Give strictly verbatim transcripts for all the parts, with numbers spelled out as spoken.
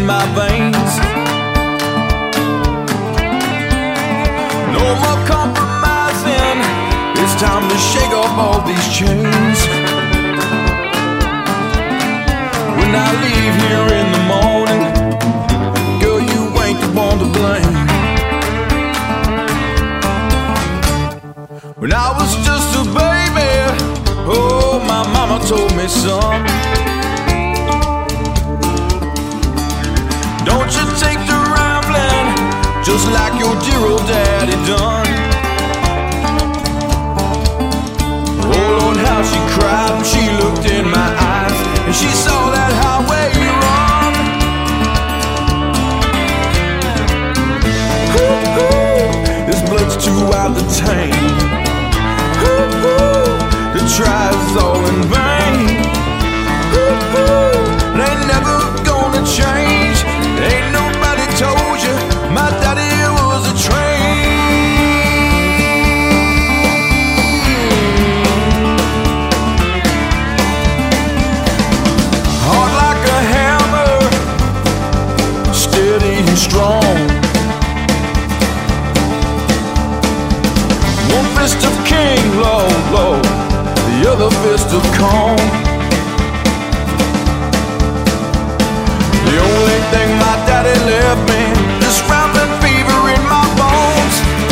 my veins. No more compromising, it's time to shake off all these chains. When I leave here in the morning, girl, you ain't the one to blame. When I was just a baby, oh, my mama told me, son, don't you take to rambling just like your dear old daddy done. Oh Lord, how she cried when she looked in my eyes and she saw that highway run. Ooh, this blood's too out to tame. To try is all in vain. It ain't never gonna change. Ain't nobody told you my daddy was a train. Hard like a hammer, steady and strong. One fist of king, low, low, the other fist of calm. The only thing my daddy left me is rampant fever in my bones.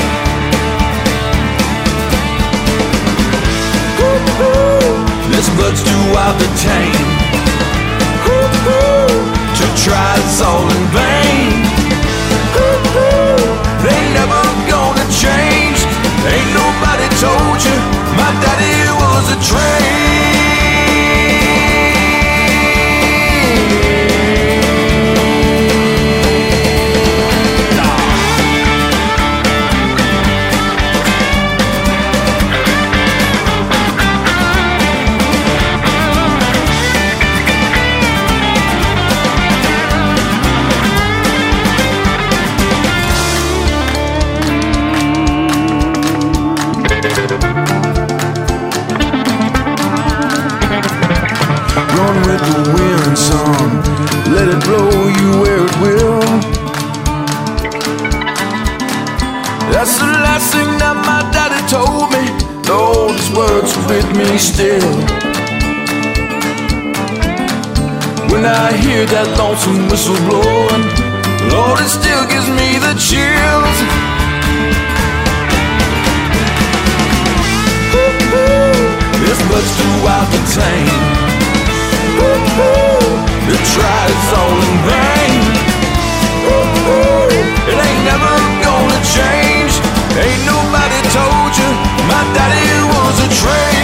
Ooh, this blood's too wild to tame. Ooh, to try it's all in vain. Ooh, they never gonna change. Ain't nobody told you my daddy was a train. Run with the wind, son, let it blow you where it will. That's the last thing that my daddy told me. Those words with me still. When I hear that lonesome whistle blowing, Lord, it still gives me the chills. This blood's too wild to tame. The try is all in vain. It ain't never gonna change. Ain't nobody told you my daddy was a train.